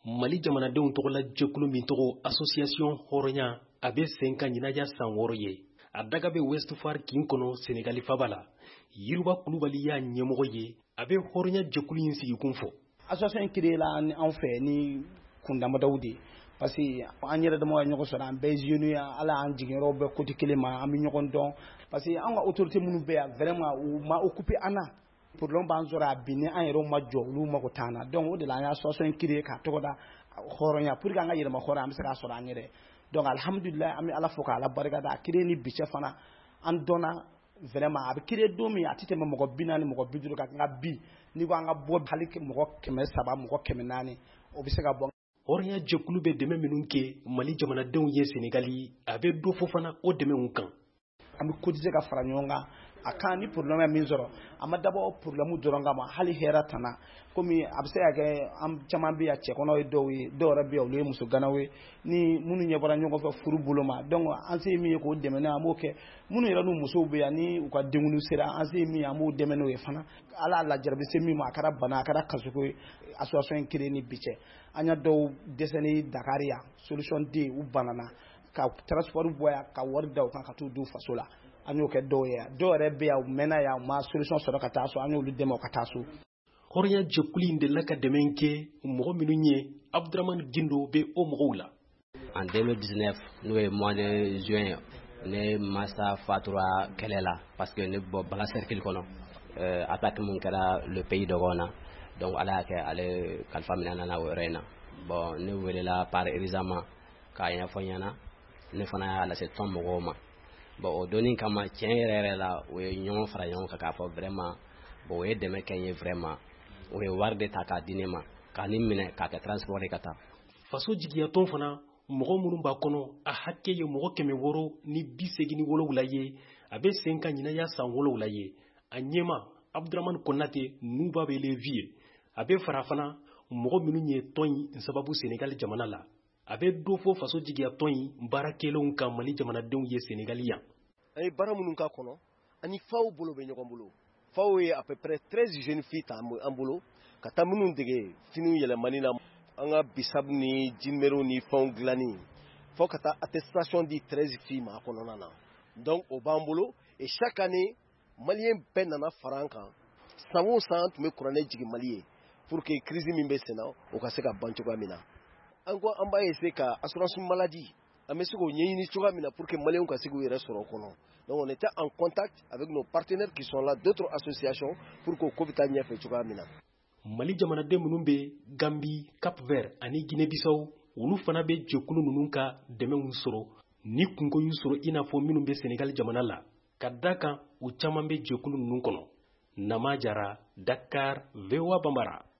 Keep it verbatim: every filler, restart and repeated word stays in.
Mali jamanadenw tɔgɔ la jɛkulu min tɔgɔ association hɔrɔnya a bɛ sen ka ɲɛnajɛ san wɔɔrɔ ye a daga bɛ Ouest Foire kin kɔnɔ Senegali faba la Yiriba Kulubali y'a ɲɛmɔgɔ ye a bɛ hɔrɔnya jɛkulu in sigi kun fɔ. Association in créé la anw fɛ ni kundamadaw de parce que an yɛrɛ dama ɲɔgɔn sɔrɔ an bɛɛ jeune ala an jigiyɔrɔ bɛɛ côté kelen ma an bɛ ɲɔgɔn dɔn parce que an ka autorité minnu bɛ yan vraiment u ma occupé an na problème b'an sɔrɔ a bi ni an yɛrɛ ma jɔ olu mago t'an na donc o de la an y'a association in créé k'a tɔgɔ da hɔrɔnya pour que an ka yɛlɛma hɔrɔnya an bɛ se k'a sɔrɔ an yɛrɛ donc alhamdulillah an bɛ ala fo k'ala barika da a créé ni bi cɛ fana an dɔnna vraiment a bɛ créé don min a tɛ tɛmɛ mɔgɔ bi naani mɔgɔ bi duuru kan nka bi ni ko an ka bɔ hali mɔgɔ kɛmɛ saba mɔgɔ kɛmɛ naani o bɛ se ka bɔ. hɔrɔnya jɛkulu bɛ dɛmɛ minnu kɛ Mali jamanadenw ye Senegali a bɛ dɔ fɔ fana o dɛmɛw kan. An bɛ cotiser ka fara ɲɔgɔn kan a kan ni problème min sɔrɔ a ma dabɔ problème dɔrɔn kama hali hɛrɛ tana komi a bɛ se ka kɛ an caman bɛ yan cɛkɔnɔ ye dɔw ye dɔw yɛrɛ bɛ yan olu ye muso ganaw ye ni minnu ɲɛbɔra ɲɔgɔn fɛ furu bolo ma donc an se min ye k'o dɛmɛ n'o an b'o kɛ minnu yɛrɛ n'u musow bɛ yan ni u ka denkundi sera an se min ye an b'o dɛmɛ n'o ye fana ala lajarabi se min ma a kɛra bana a kɛra kasoko ye association in créé ni bi cɛ an y'a dɔw dɛsɛ ni Dakar yan solution tɛ yen u banana ka transport bɔ yan ka wari da u kan ka t'u d'u faso la. An y'o kɛ dɔw ye dɔw yɛrɛ bɛ yan u mɛnna yan u ma solution sɔrɔ ka taa so an y'olu dɛmɛ u ka taa so. hɔrɔnya jɛkulu in delila ka dɛmɛ kɛ mɔgɔ minnu ye Abdramane Gindo bɛ o mɔgɔw la. En deux mille dix-neuf n'o ye mois de juin ne masa fatura kɛlɛ la parce que ne bɔ bala cercle kɔnɔ euh, attaque mun kɛra le pays dɔgɔ na donc ala y'a kɛ ale kalifa minɛ nana o yɔrɔ in na bon ne welela par évidemment k'a ɲɛfɔ ɲɛna ne fana y'a lase tɔn mɔgɔw ma. Bon o doni kama tiɲɛ yɛrɛ yɛrɛ la o ye ɲɔgɔn fara ɲɔgɔn kan k'a fɔ vraiment bon o ye dɛmɛ kɛ n ye vraiment o ye wari de ta k'a di ne ma k'a ni minɛ k'a kɛ transport ka taa. Faso jigiyatɔn fana mɔgɔ minnu b'a kɔnɔ a hakɛ ye mɔgɔ kɛmɛ wɔɔrɔ ni bi seegin ni wolonwula ye a bɛ sen ka ɲɛnaya san wolonwula ye a ɲɛma Abdramane Konate Nuba bɛ le vie a bɛ fara fana mɔgɔ minnu ye tɔn in sababu Senegal jamana la. A bɛ dɔ fɔ faso jigiyatɔn in baarakɛlaw ka Mali jamanadenw ye Senegali yan. An ye baara minnu k'a kɔnɔ ani faw bolo bɛ ɲɔgɔn bolo faw ye à peu près treize jeunes filles ta an bolo ka taa minnu dege finiw yɛlɛmani na an ka bisabu ni jinimɛriw ni fɛnw dilanni fo ka taa attestation di treize filles ma a kɔnɔna na donc o b'an bolo et chaque année maliyɛn bɛɛ nana fara an kan san o san an tun bɛ kuranɛ jigin Mali ye pour que crise min bɛ sen na o ka se ka ban cogoya min na. An ko an b'a essayer ka assurance maladie an bɛ se k'o ɲɛɲini cogoya min na pour que maliyɛnw ka se k'u yɛrɛ sɔrɔ o kɔnɔ donc on était en contact avec nos partenaires qui sont là d'autres associations pour que o ko bɛ taa ɲɛfɛ cogoya min na. Mali jamanaden minnu bɛ Gambie, Cap-Vert ani Guinée-Bissau olu fana bɛ jɛkulu ninnu ka dɛmɛw sɔrɔ ni kungo y'u sɔrɔ i n'a fɔ minnu bɛ Senegal jamana la ka da kan u caman bɛ jɛkulu ninnu kɔnɔ. Nama Jara, Dakar, V O A Bambara.